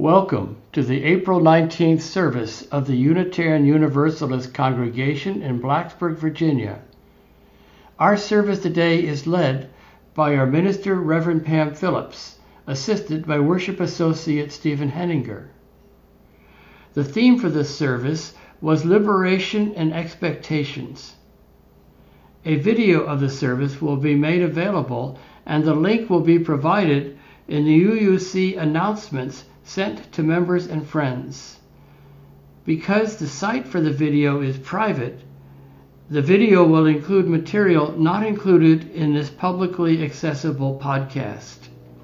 Welcome to the April 19th service of the Unitarian Universalist Congregation in Blacksburg, Virginia. Our service today is led by our minister, Reverend Pam Phillips, assisted by Worship Associate Stephen Henninger. The theme for this service was Liberation and Expectations. A video of the service will be made available, and the link will be provided in the UUC announcements sent to members and friends. Because the site for the video is private, the video will include material not included in this publicly accessible podcast.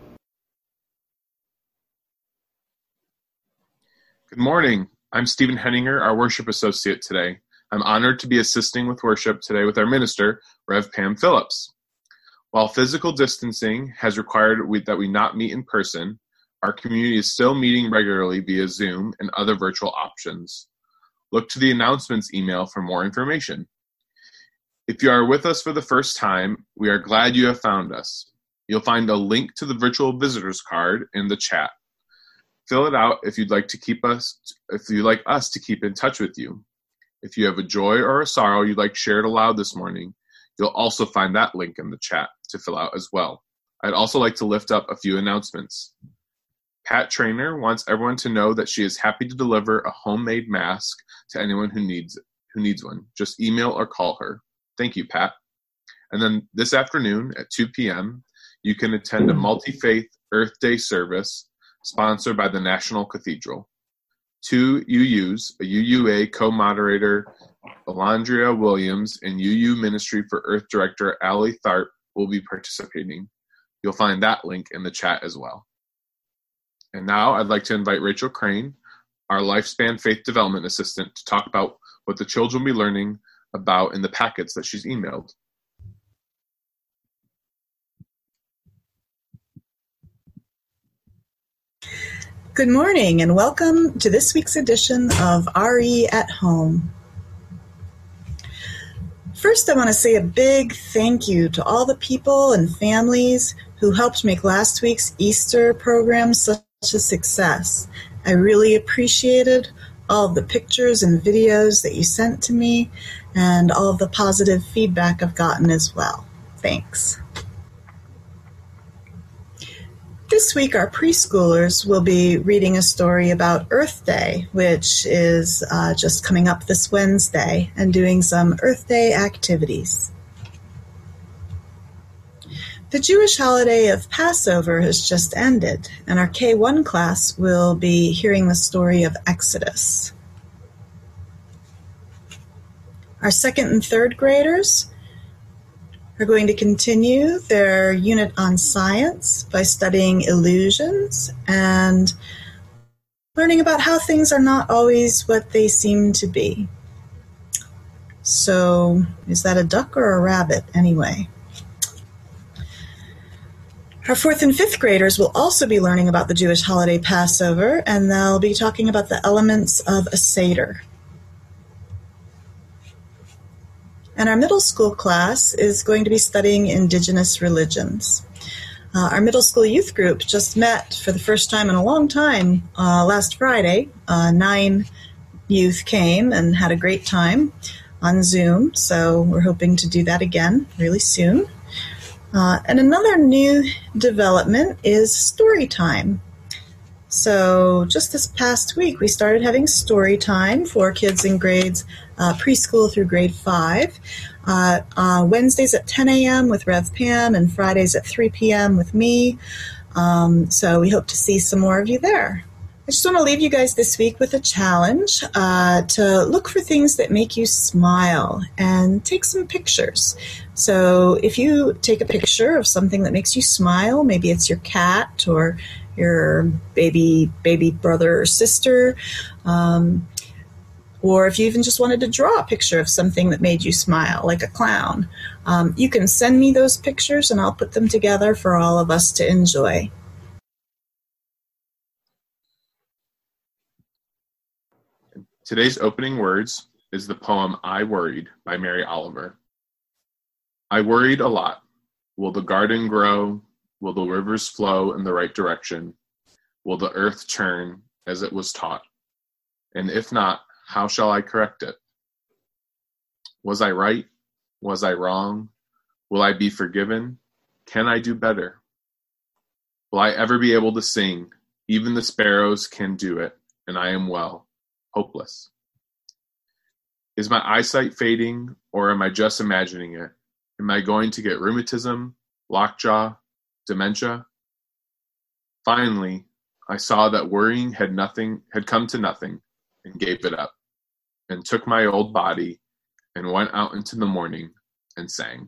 Good morning. I'm Stephen Henninger, our worship associate today. I'm honored to be assisting with worship today with our minister, Rev. Pam Phillips. While physical distancing has required that we not meet in person, our community is still meeting regularly via Zoom and other virtual options. Look to the announcements email for more information. If you are with us for the first time, we are glad you have found us. You'll find a link to the virtual visitors card in the chat. Fill it out if you'd like us to keep in touch with you. If you have a joy or a sorrow you'd like shared aloud this morning, you'll also find that link in the chat to fill out as well. I'd also like to lift up a few announcements. Pat Trainer wants everyone to know that she is happy to deliver a homemade mask to anyone who needs one. Just email or call her. Thank you, Pat. And then this afternoon at 2 p.m., you can attend a multi-faith Earth Day service sponsored by the National Cathedral. Two UUs, a UUA co-moderator, Alandria Williams, and UU Ministry for Earth Director Ali Tharp will be participating. You'll find that link in the chat as well. And now I'd like to invite Rachel Crane, our Lifespan Faith Development Assistant, to talk about what the children will be learning about in the packets that she's emailed. Good morning and welcome to this week's edition of RE at Home. First, I want to say a big thank you to all the people and families who helped make last week's Easter program such a success. I really appreciated all of the pictures and videos that you sent to me and all of the positive feedback I've gotten as well. Thanks. This week, our preschoolers will be reading a story about Earth Day, which is just coming up this Wednesday, and doing some Earth Day activities. The Jewish holiday of Passover has just ended, and our K-1 class will be hearing the story of Exodus. Our second and third graders are going to continue their unit on science by studying illusions and learning about how things are not always what they seem to be. So, is that a duck or a rabbit anyway? Our fourth and fifth graders will also be learning about the Jewish holiday Passover, and they'll be talking about the elements of a Seder. And our middle school class is going to be studying indigenous religions. Our middle school youth group just met for the first time in a long time last Friday. 9 youth came and had a great time on Zoom, so we're hoping to do that again really soon. And another new development is story time. So just this past week, we started having story time for kids in grades preschool through grade 5. Wednesdays at 10 a.m. with Rev Pam and Fridays at 3 p.m. with me. So we hope to see some more of you there. I just want to leave you guys this week with a challenge to look for things that make you smile and take some pictures. So if you take a picture of something that makes you smile, maybe it's your cat or your baby brother or sister, or if you even just wanted to draw a picture of something that made you smile, like a clown, you can send me those pictures and I'll put them together for all of us to enjoy. Today's opening words is the poem I Worried by Mary Oliver. I worried a lot. Will the garden grow? Will the rivers flow in the right direction? Will the earth turn as it was taught? And if not, how shall I correct it? Was I right? Was I wrong? Will I be forgiven? Can I do better? Will I ever be able to sing? Even the sparrows can do it, and I am well, hopeless. Is my eyesight fading, or am I just imagining it? Am I going to get rheumatism, lockjaw, dementia? Finally, I saw that worrying had come to nothing, and gave it up, and took my old body, and went out into the morning, and sang.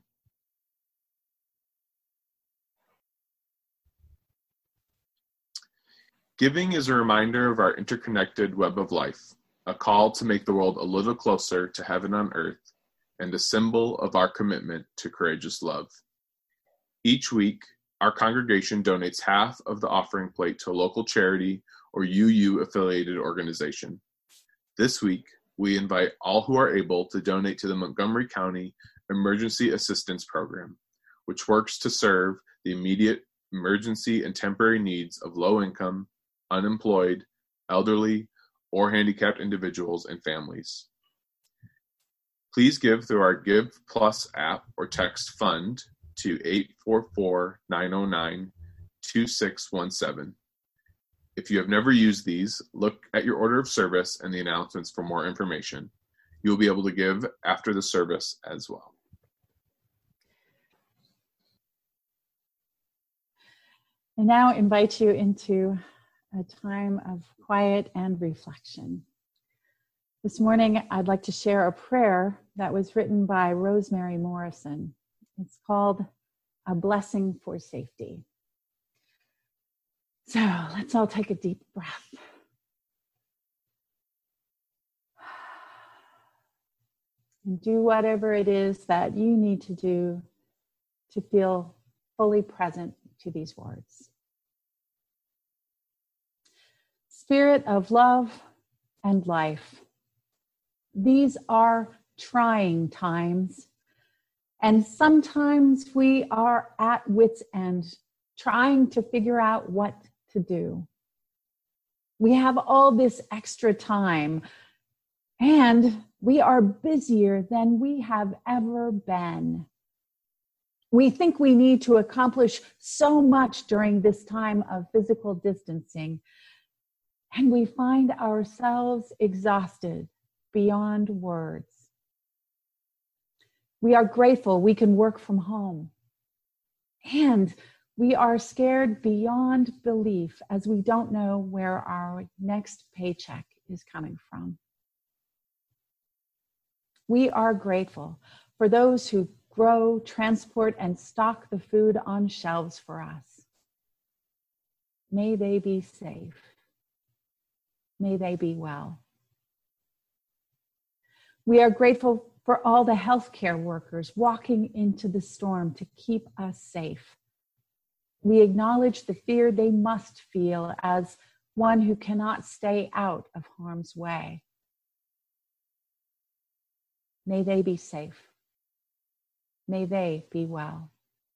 Giving is a reminder of our interconnected web of life, a call to make the world a little closer to heaven on earth, and a symbol of our commitment to courageous love. Each week, our congregation donates half of the offering plate to a local charity or UU-affiliated organization. This week, we invite all who are able to donate to the Montgomery County Emergency Assistance Program, which works to serve the immediate emergency and temporary needs of low-income, unemployed, elderly, or handicapped individuals and families. Please give through our Give Plus app or text FUND to 844-909-2617. If you have never used these, look at your order of service and the announcements for more information. You will be able to give after the service as well. I now invite you into a time of quiet and reflection. This morning, I'd like to share a prayer that was written by Rosemary Morrison. It's called A Blessing for Safety. So let's all take a deep breath. And do whatever it is that you need to do to feel fully present to these words. Spirit of love and life, these are trying times, and sometimes we are at wit's end, trying to figure out what to do. We have all this extra time, and we are busier than we have ever been. We think we need to accomplish so much during this time of physical distancing, and we find ourselves exhausted beyond words. We are grateful we can work from home, and we are scared beyond belief as we don't know where our next paycheck is coming from. We are grateful for those who grow, transport, and stock the food on shelves for us. May they be safe. May they be well. We are grateful for all the healthcare workers walking into the storm to keep us safe. We acknowledge the fear they must feel as one who cannot stay out of harm's way. May they be safe. May they be well.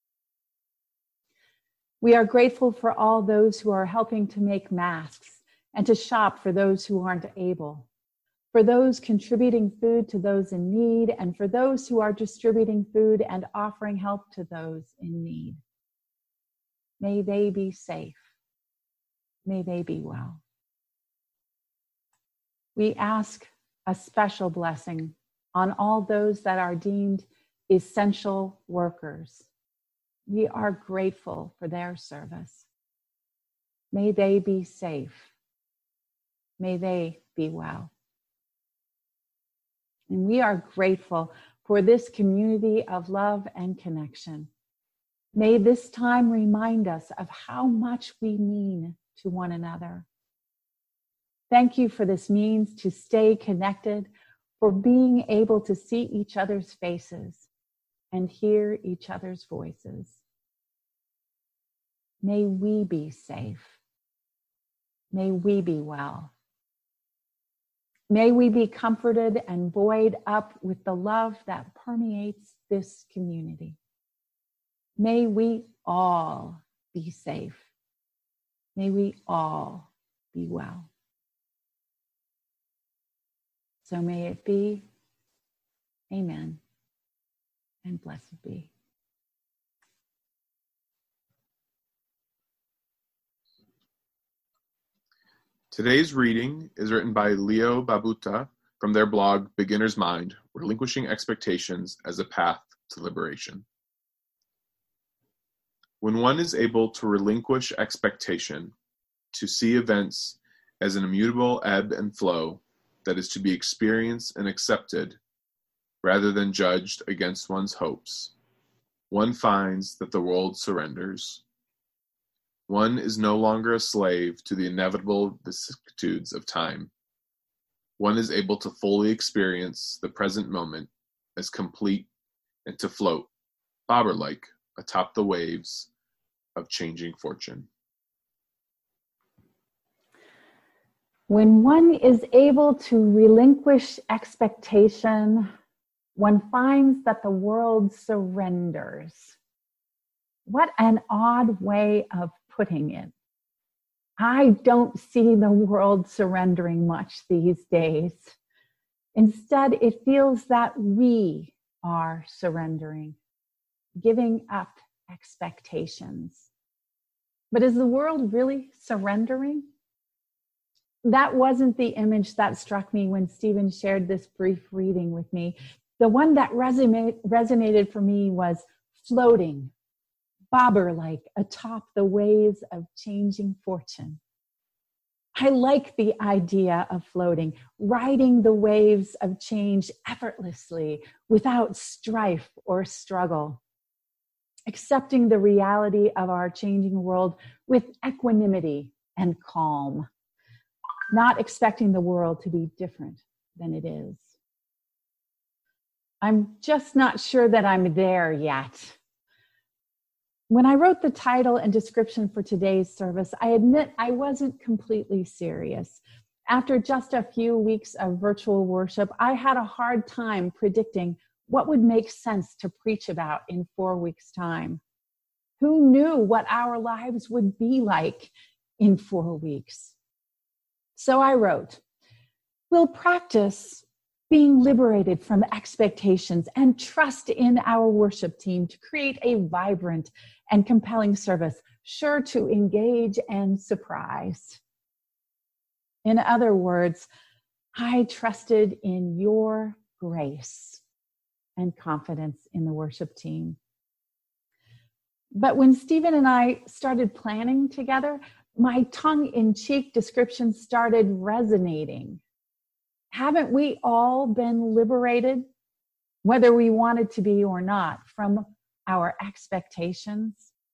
We are grateful for all those who are helping to make masks and to shop for those who aren't able, for those contributing food to those in need, and for those who are distributing food and offering help to those in need. May they be safe. May they be well. We ask a special blessing on all those that are deemed essential workers. We are grateful for their service. May they be safe. May they be well. And we are grateful for this community of love and connection. May this time remind us of how much we mean to one another. Thank you for this means to stay connected, for being able to see each other's faces and hear each other's voices. May we be safe. May we be well. May we be comforted and buoyed up with the love that permeates this community. May we all be safe. May we all be well. So may it be. Amen. And blessed be. Today's reading is written by Leo Babauta from their blog, Beginner's Mind, Relinquishing Expectations as a Path to Liberation. When one is able to relinquish expectation, to see events as an immutable ebb and flow that is to be experienced and accepted, rather than judged against one's hopes, one finds that the world surrenders. One is no longer a slave to the inevitable vicissitudes of time. One is able to fully experience the present moment as complete and to float, bobber-like, atop the waves of changing fortune. When one is able to relinquish expectation, one finds that the world surrenders. What an odd way of putting it. I don't see the world surrendering much these days. Instead, it feels that we are surrendering, giving up expectations. But is the world really surrendering? That wasn't the image that struck me when Stephen shared this brief reading with me. The one that resonated for me was floating, bobber-like, atop the waves of changing fortune. I like the idea of floating, riding the waves of change effortlessly, without strife or struggle, accepting the reality of our changing world with equanimity and calm, not expecting the world to be different than it is. I'm just not sure that I'm there yet. When I wrote the title and description for today's service, I admit I wasn't completely serious. After just a few weeks of virtual worship, I had a hard time predicting what would make sense to preach about in 4 weeks' time. Who knew what our lives would be like in 4 weeks? So I wrote, we'll practice being liberated from expectations and trust in our worship team to create a vibrant and compelling service, sure to engage and surprise. In other words, I trusted in your grace and confidence in the worship team. But when Stephen and I started planning together, my tongue-in-cheek description started resonating. Haven't we all been liberated, whether we wanted to be or not, from our expectations?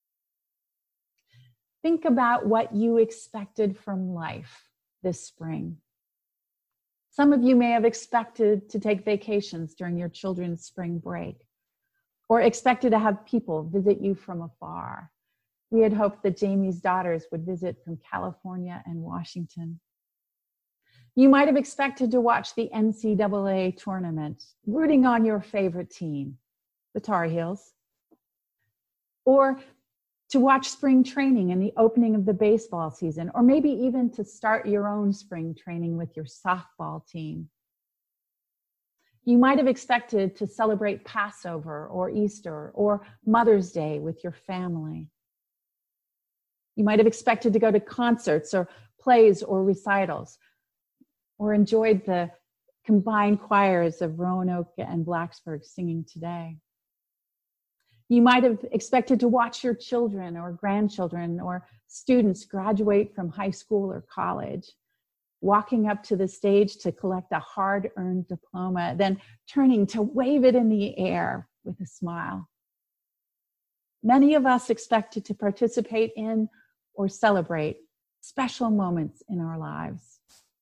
Think about what you expected from life this spring. Some of you may have expected to take vacations during your children's spring break, or expected to have people visit you from afar. We had hoped that Jamie's daughters would visit from California and Washington. You might have expected to watch the NCAA tournament, rooting on your favorite team, the Tar Heels, or to watch spring training and the opening of the baseball season, or maybe even to start your own spring training with your softball team. You might have expected to celebrate Passover or Easter or Mother's Day with your family. You might have expected to go to concerts or plays or recitals, or enjoyed the combined choirs of Roanoke and Blacksburg singing today. You might have expected to watch your children or grandchildren or students graduate from high school or college, walking up to the stage to collect a hard-earned diploma, then turning to wave it in the air with a smile. Many of us expected to participate in or celebrate special moments in our lives.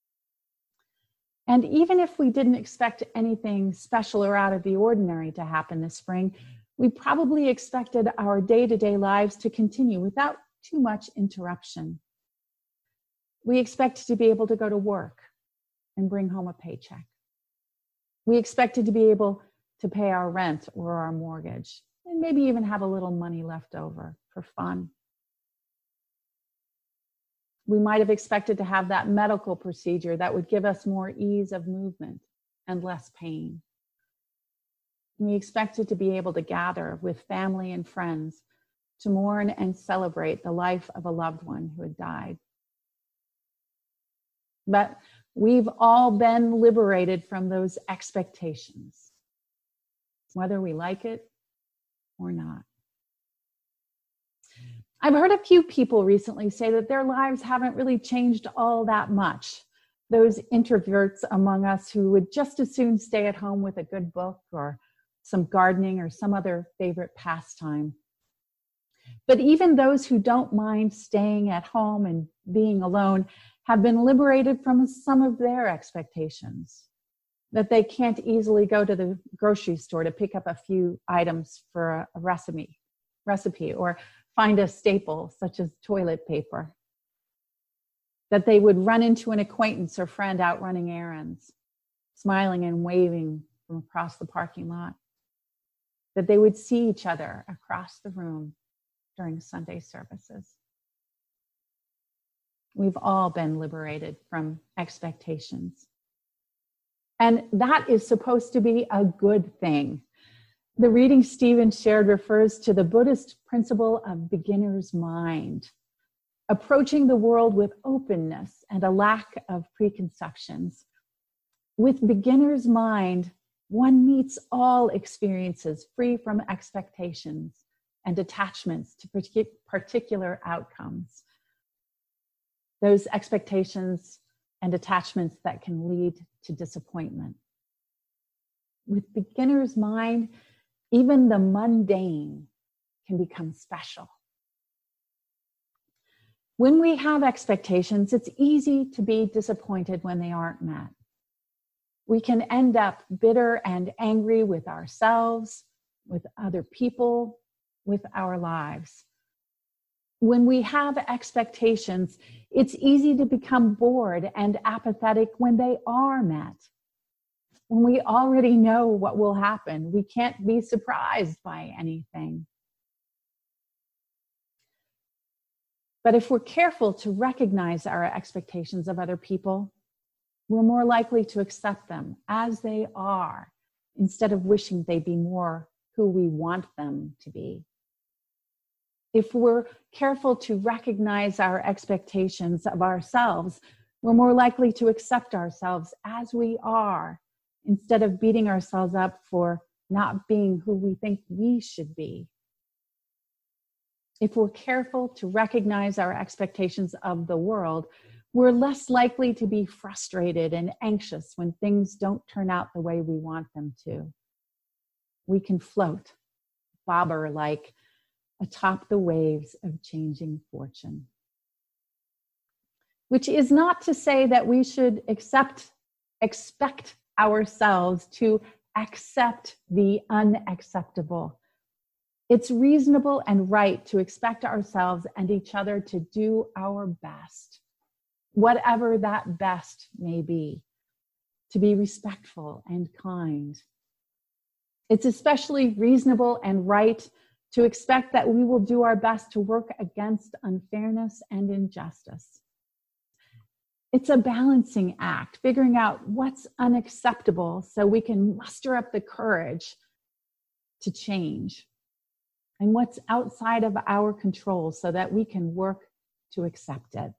And even if we didn't expect anything special or out of the ordinary to happen this spring, we probably expected our day-to-day lives to continue without too much interruption. We expected to be able to go to work and bring home a paycheck. We expected to be able to pay our rent or our mortgage, and maybe even have a little money left over for fun. We might have expected to have that medical procedure that would give us more ease of movement and less pain. We expected to be able to gather with family and friends to mourn and celebrate the life of a loved one who had died. But we've all been liberated from those expectations, whether we like it or not. I've heard a few people recently say that their lives haven't really changed all that much. Those introverts among us who would just as soon stay at home with a good book or some gardening or some other favorite pastime. But even those who don't mind staying at home and being alone have been liberated from some of their expectations, that they can't easily go to the grocery store to pick up a few items for a recipe or find a staple such as toilet paper, that they would run into an acquaintance or friend out running errands, smiling and waving from across the parking lot, that they would see each other across the room during Sunday services. We've all been liberated from expectations. And that is supposed to be a good thing. The reading Stephen shared refers to the Buddhist principle of beginner's mind, approaching the world with openness and a lack of preconceptions. With beginner's mind, one meets all experiences free from expectations and attachments to particular outcomes. Those expectations and attachments that can lead to disappointment. With beginner's mind, even the mundane can become special. When we have expectations, it's easy to be disappointed when they aren't met. We can end up bitter and angry with ourselves, with other people, with our lives. When we have expectations, it's easy to become bored and apathetic when they are met. When we already know what will happen, we can't be surprised by anything. But if we're careful to recognize our expectations of other people, we're more likely to accept them as they are, instead of wishing they'd be more who we want them to be. If we're careful to recognize our expectations of ourselves, we're more likely to accept ourselves as we are, instead of beating ourselves up for not being who we think we should be. If we're careful to recognize our expectations of the world, we're less likely to be frustrated and anxious when things don't turn out the way we want them to. We can float, bobber-like, atop the waves of changing fortune. Which is not to say that we should expect ourselves to accept the unacceptable. It's reasonable and right to expect ourselves and each other to do our best, whatever that best may be, to be respectful and kind. It's especially reasonable and right to expect that we will do our best to work against unfairness and injustice. It's a balancing act, figuring out what's unacceptable so we can muster up the courage to change, and what's outside of our control so that we can work to accept it.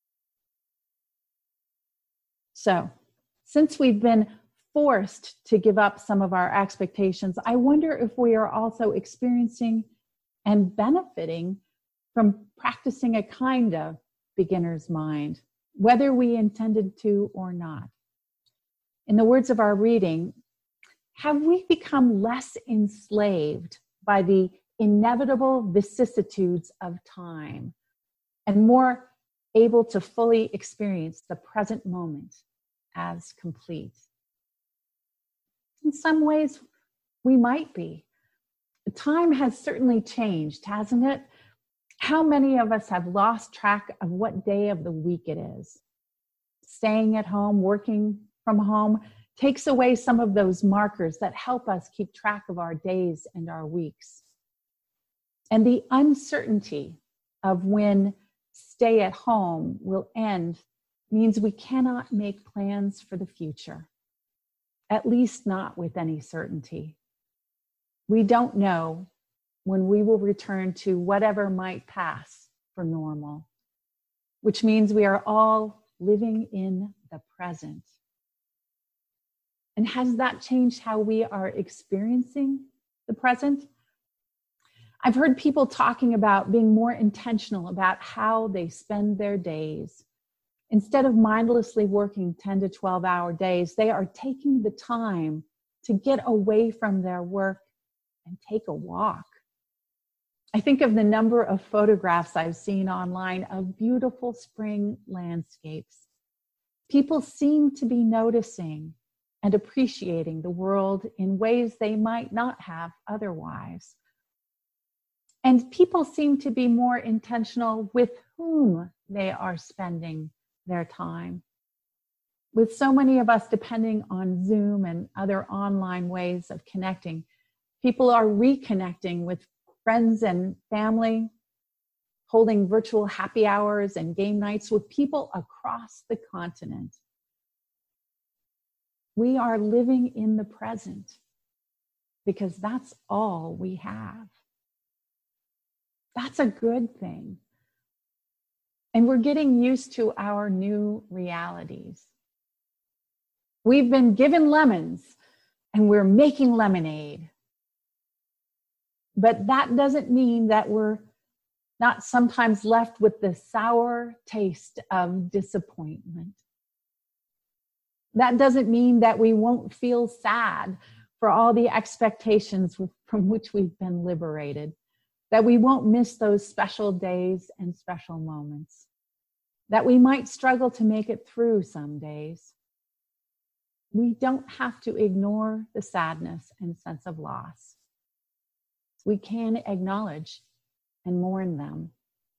So, since we've been forced to give up some of our expectations, I wonder if we are also experiencing and benefiting from practicing a kind of beginner's mind, whether we intended to or not. In the words of our reading, have we become less enslaved by the inevitable vicissitudes of time and more able to fully experience the present moment as complete? In some ways, we might be. Time has certainly changed, hasn't it? How many of us have lost track of what day of the week it is? Staying at home, working from home, takes away some of those markers that help us keep track of our days and our weeks. And the uncertainty of when stay at home will end means we cannot make plans for the future. at least not with any certainty. We don't know when we will return to whatever might pass for normal, which means we are all living in the present. And has that changed how we are experiencing the present? I've heard people talking about being more intentional about how they spend their days. Instead of mindlessly working 10 to 12-hour days, they are taking the time to get away from their work and take a walk. I think of the number of photographs I've seen online of beautiful spring landscapes. People seem to be noticing and appreciating the world in ways they might not have otherwise. And people seem to be more intentional with whom they are spending their time. With so many of us depending on Zoom and other online ways of connecting, people are reconnecting with friends and family, holding virtual happy hours and game nights with people across the continent. We are living in the present because that's all we have. That's a good thing. And we're getting used to our new realities. We've been given lemons and we're making lemonade. But that doesn't mean that we're not sometimes left with the sour taste of disappointment. That doesn't mean that we won't feel sad for all the expectations from which we've been liberated, that we won't miss those special days and special moments, that we might struggle to make it through some days. We don't have to ignore the sadness and sense of loss. We can acknowledge and mourn them.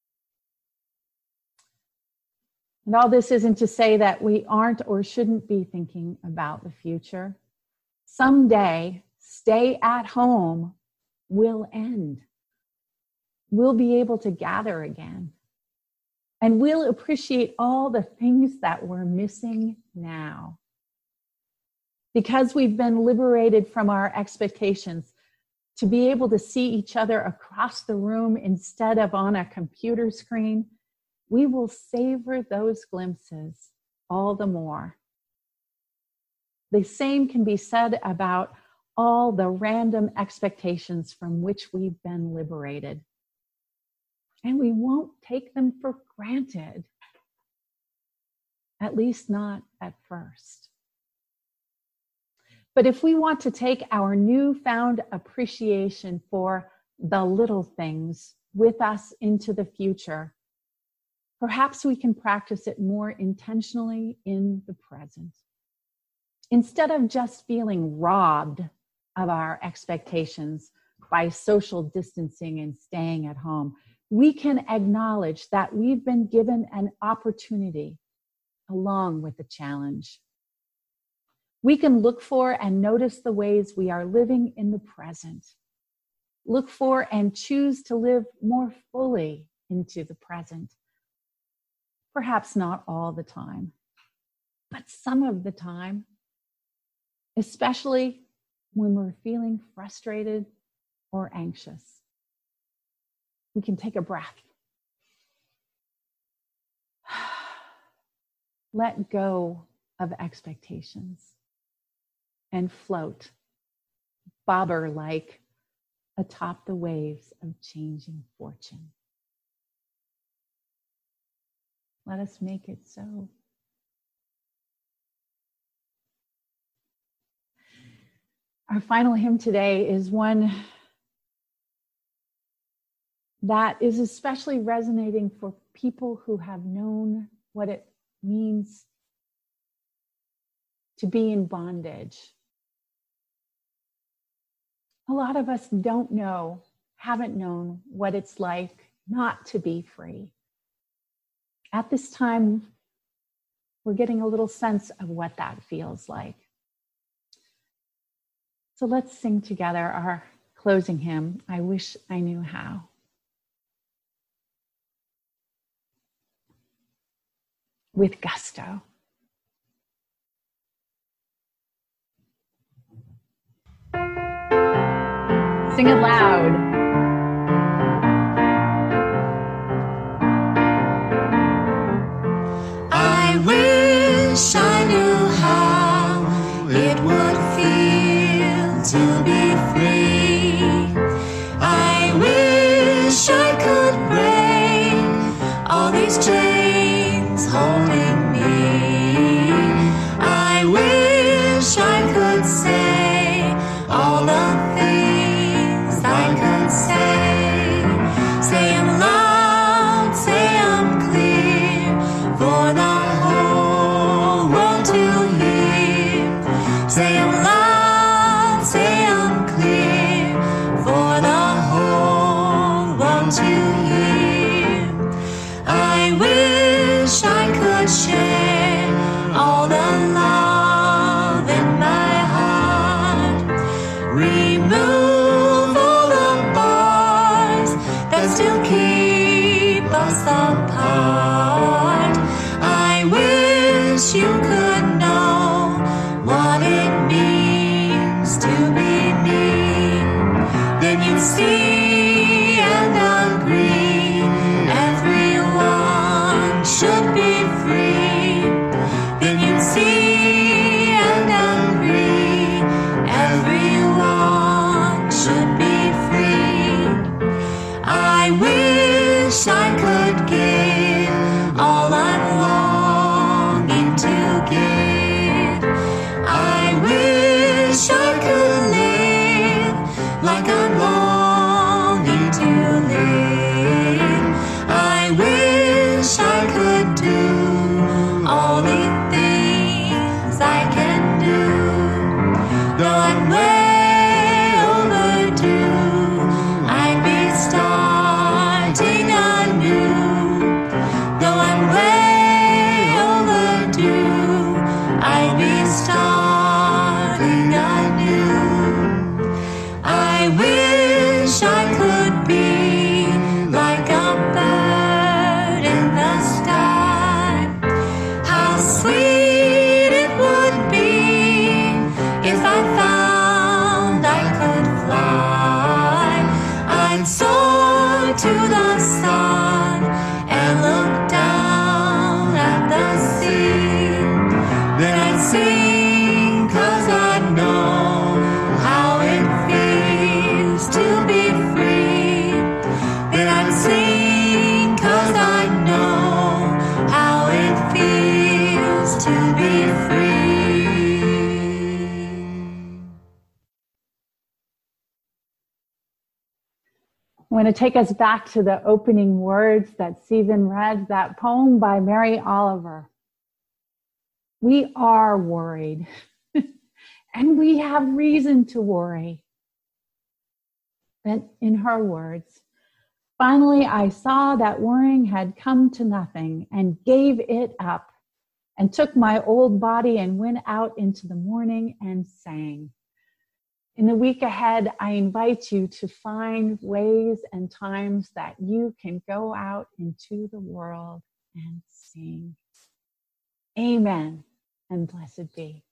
And all this isn't to say that we aren't or shouldn't be thinking about the future. Someday, stay at home will end. We'll be able to gather again. And we'll appreciate all the things that we're missing now. Because we've been liberated from our expectations to be able to see each other across the room instead of on a computer screen, we will savor those glimpses all the more. The same can be said about all the random expectations from which we've been liberated. And we won't take them for granted, at least not at first. But if we want to take our newfound appreciation for the little things with us into the future, perhaps we can practice it more intentionally in the present. Instead of just feeling robbed of our expectations by social distancing and staying at home, we can acknowledge that we've been given an opportunity along with the challenge. We can look for and notice the ways we are living in the present. Look for and choose to live more fully into the present. Perhaps not all the time, but some of the time, especially when we're feeling frustrated or anxious. We can take a breath. Let go of expectations and float, bobber-like, atop the waves of changing fortune. Let us make it so. Our final hymn today is one that is especially resonating for people who have known what it means to be in bondage. A lot of us don't know, haven't known what it's like not to be free. At this time, we're getting a little sense of what that feels like. So let's sing together our closing hymn, I Wish I Knew How. With gusto. Sing it loud. I wish I knew how it would feel to be free. I wish I could break all these chains holding me. I wish I could say all the things I could say. Say 'em loud, say 'em clear, for the whole world to hear. Say 'em loud, say 'em clear, for the whole world to hear. I wish I could share all the love in my heart. Remove all the bars that still keep us apart. I wish you could know what it means to be me. Then you'd see and agree everyone should be free. Then you'd see and agree everyone should be free. I wish I could give all I'm longing to give. I wish I could live like I'm longing to live. I wish I could do all the things I can do. Though I'm way overdue, I'd be starting anew. Though I'm way overdue, I'd be starting anew. I wish I could be like a bird in the sky. How sweet it would be if I found I could fly. I'd soar to the sun and look down at the sea. Then I'd sing 'cause I'd know how it feels to be free. Then I'd sing 'cause I'd know how it feels to be free. I want to take us back to the opening words that Stephen read, that poem by Mary Oliver. We are worried, and we have reason to worry. But in her words, finally I saw that worrying had come to nothing and gave it up and took my old body and went out into the morning and sang. In the week ahead, I invite you to find ways and times that you can go out into the world and sing. Amen, and blessed be.